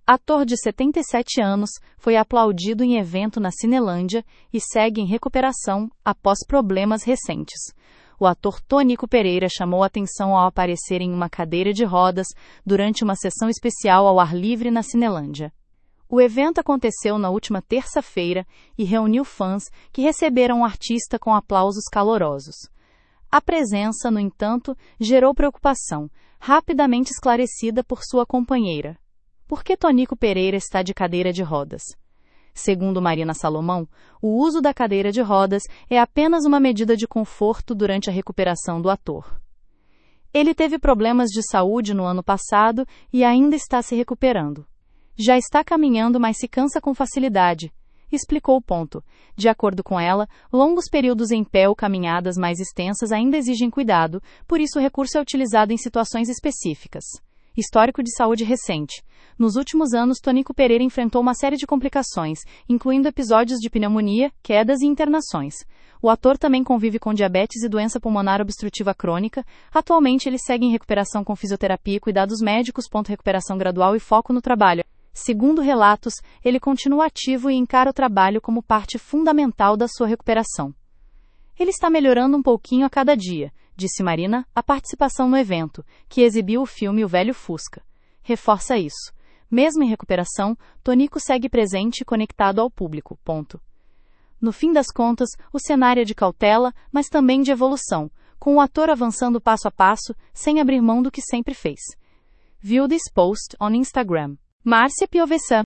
Ator de 77 anos foi aplaudido em evento na Cinelândia e segue em recuperação após problemas recentes. O ator Tonico Pereira chamou atenção ao aparecer em uma cadeira de rodas durante uma sessão especial ao ar livre na Cinelândia. O evento aconteceu na última terça-feira e reuniu fãs que receberam o artista com aplausos calorosos. A presença, no entanto, gerou preocupação, rapidamente esclarecida por sua companheira. Por que Tonico Pereira está de cadeira de rodas? Segundo Marina Salomão, o uso da cadeira de rodas é apenas uma medida de conforto durante a recuperação do ator. Ele teve problemas de saúde no ano passado e ainda está se recuperando. Já está caminhando, mas se cansa com facilidade, explicou o ponto. De acordo com ela, longos períodos em pé ou caminhadas mais extensas ainda exigem cuidado, por isso o recurso é utilizado em situações específicas. Histórico de saúde recente. Nos últimos anos, Tonico Pereira enfrentou uma série de complicações, incluindo episódios de pneumonia, quedas e internações. O ator também convive com diabetes e doença pulmonar obstrutiva crônica. Atualmente, ele segue em recuperação com fisioterapia e cuidados médicos. Recuperação gradual e foco no trabalho. Segundo relatos, ele continua ativo e encara o trabalho como parte fundamental da sua recuperação. Ele está melhorando um pouquinho a cada dia, disse Marina, a participação no evento, que exibiu o filme O Velho Fusca. Reforça isso. Mesmo em recuperação, Tonico segue presente e conectado ao público. No fim das contas, o cenário é de cautela, mas também de evolução, com o ator avançando passo a passo, sem abrir mão do que sempre fez. View this post on Instagram. Márcia Piovesan.